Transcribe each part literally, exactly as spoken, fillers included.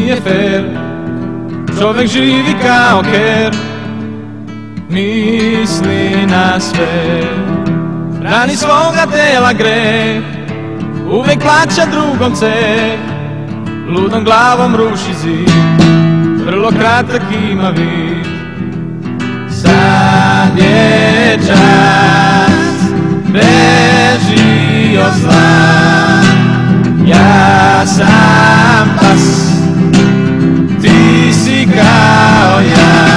nije fair, čovek živi kao ker, misli na sve, rani svoga tela greh, uvek plaća drugom ceh, ludom glavom ruši zid, vrlo kratak ima vid. Sad je čas, beži od zla, ja sam pas, ti si kao ja.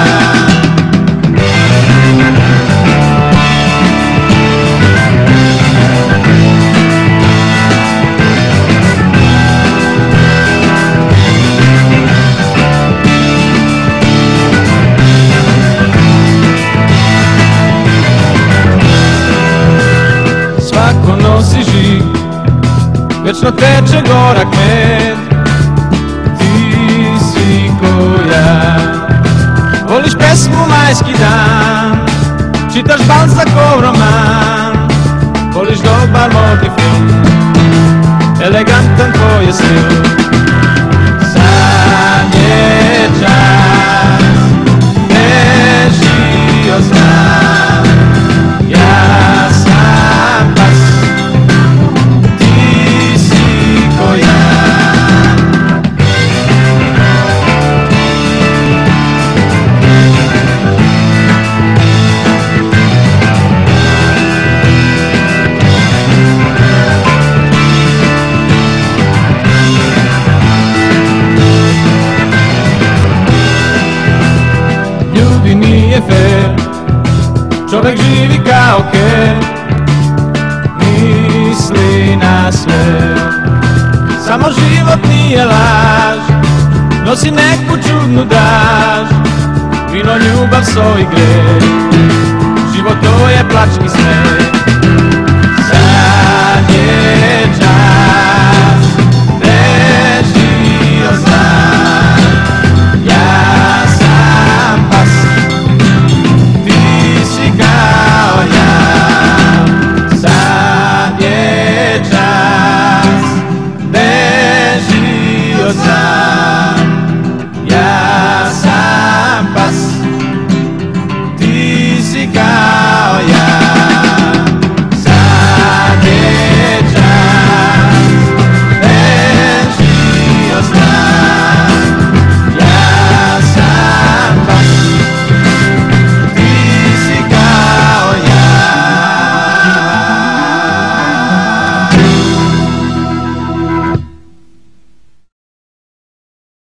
Svako nosi žig, večno teče gorak med, ti si ko ja. Voliš pesmu Majski dan, čitaš Balzacov roman, voliš dobar modni film, elegantan tvoj je stil. Sad je čas, beži od zla, ja sam pas, ti si ko ja. Ljudi nije fair, čovek živi kao ker, misli na sve, samo život nije laž, nosi neku čudnu draž, vino, ljubav, so i greh, život to je plač i smeh.